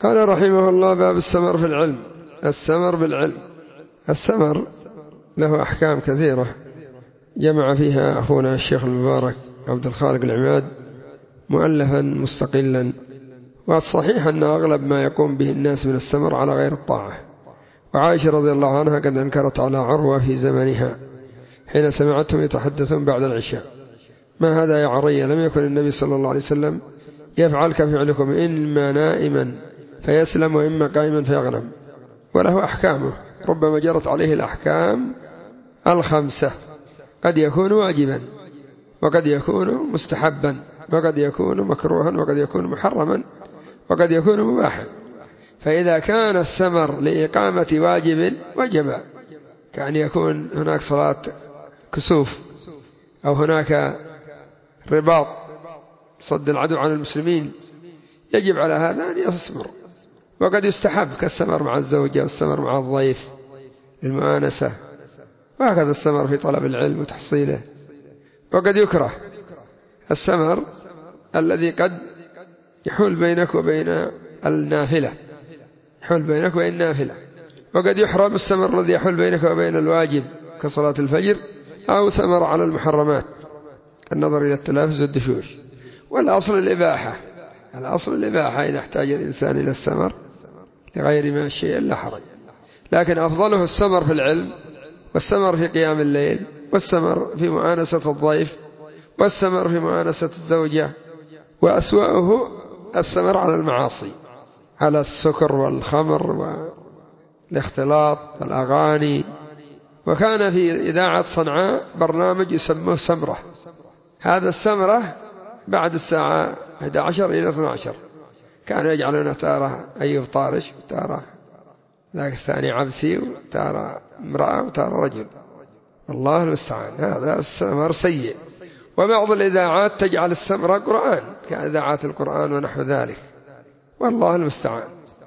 قال رحمه الله: باب السمر في العلم. السمر بالعلم. السمر له أحكام كثيرة جمع فيها أخونا الشيخ المبارك عبد الخالق العماد مؤلفا مستقلا، والصحيح أن أغلب ما يقوم به الناس من السمر على غير الطاعة. وعائشة رضي الله عنها قد أنكرت على عروة في زمنها حين سمعتهم يتحدثون بعد العشاء: ما هذا يا عرية؟ لم يكن النبي صلى الله عليه وسلم يفعل كفعلكم، إما نائما فيسلم وإما قائما فيغنم. وله أحكامه ربما جرت عليه الأحكام الخمسة، قد يكون واجبا، وقد يكون مستحبا، وقد يكون مكروها، وقد يكون محرما، وقد يكون مباحا. فإذا كان السمر لإقامة واجب وجب، كأن يكون هناك صلاة كسوف، أو هناك رباط صد العدو عن المسلمين، يجب على هذا أن يسمر. وقد يستحب كالسمر مع الزوجة والسمر مع الضيف للمؤانسة، وهكذا السمر في طلب العلم وتحصيله. وقد يكره السمر الذي قد يحول بينك وبين النافلة، يحول بينك وبين النافلة. وقد يحرم السمر الذي يحول بينك وبين الواجب كصلاة الفجر، أو سمر على المحرمات النظر إلى التلافز والدشوش. والأصل الإباحة، الأصل الإباحة إذا احتاج الإنسان إلى السمر لغير ما شيء لا حرج. لكن أفضله السمر في العلم، والسمر في قيام الليل، والسمر في مؤانسة الضيف، والسمر في مؤانسة الزوجة. وأسوأه السمر على المعاصي، على السكر والخمر والاختلاط والأغاني. وكان في إذاعة صنعاء برنامج يسموه سمرة. هذا السمرة بعد الساعة 11 إلى 12 كانوا يجعلون تارة أيوب طارش، وتارة ذاك الثاني عبسي، وتارة امرأة، وتارة رجل. الله المستعان، هذا السمر سيء. وبعض الإذاعات تجعل السمرة قرآن كإذاعات القرآن ونحو ذلك، والله المستعان.